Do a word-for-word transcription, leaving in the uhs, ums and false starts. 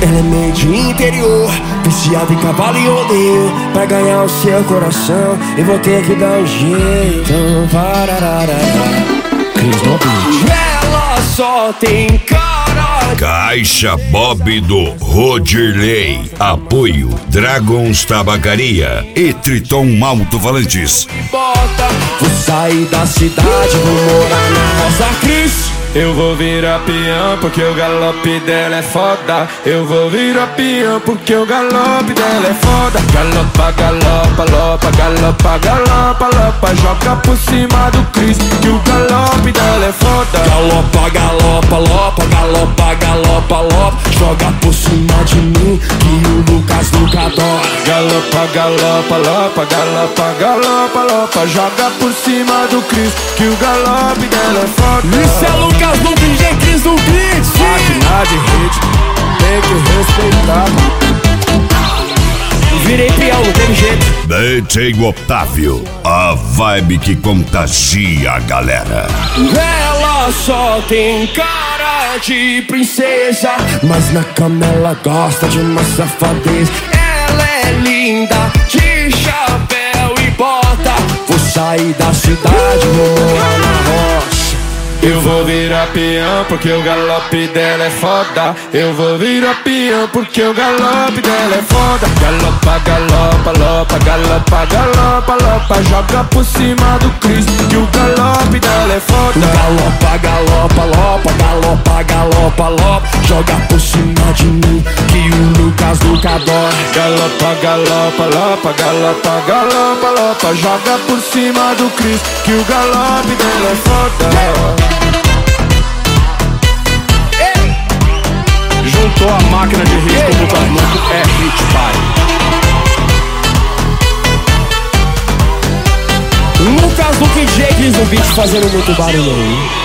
Ela é meio de interior, viciada em cavalo e rodeio. Pra ganhar o seu coração, eu vou ter que dar um jeito. Pararara. Cris no beat. Ela só tem cara. Caixa Bob do Rodirley. Apoio Dragons Tabacaria e Triton Alto-Falantes. Bota, vou sair da cidade, vou morar na Rosa Cris. Eu vou virar peão porque o galope dela é foda. Eu vou virar peão porque o galope dela é foda. Galopa, galopa, lopa, galopa, galopa, lopa. Joga por cima do Cris que o galope dela é foda. Galopa, galopa, lopa, galopa, galopa, lopa. Joga por cima de mim que o Lucas nunca adora. Galopa, galopa, lopa, galopa, galopa, lopa. Joga por cima do Cris que o galope dela é foda. Isso é Lucas do D J Cris do beat. Máquina de hit, tem que respeitar. Virei peão, não teve jeito. D J Otávio, a vibe que contagia a galera. Ela só tem cara de princesa, mas na cama ela gosta de uma safadeza. Ela é linda, de chapéu e bota. Vou sair da cidade, vou morar na roça. Eu vou virar peão porque o galope dela é foda. Eu vou virar peão porque o galope dela é foda. Galopa, galopa, lopa, galopa, galopa, lopa. Joga por cima do Cris que o galope dela é foda. Galopa, galopa, lopa, galopa, galopa, lopa. Joga por cima de mim que o Lucas nunca adora. Galopa, galopa, lopa, galopa, galopa, lopa. Joga por cima do Cris que o galope dela é foda. Juntou a máquina de hit com o Lucas Louco, é hit pai. Lucas do D J Cris do beat fazendo muito barulho aí.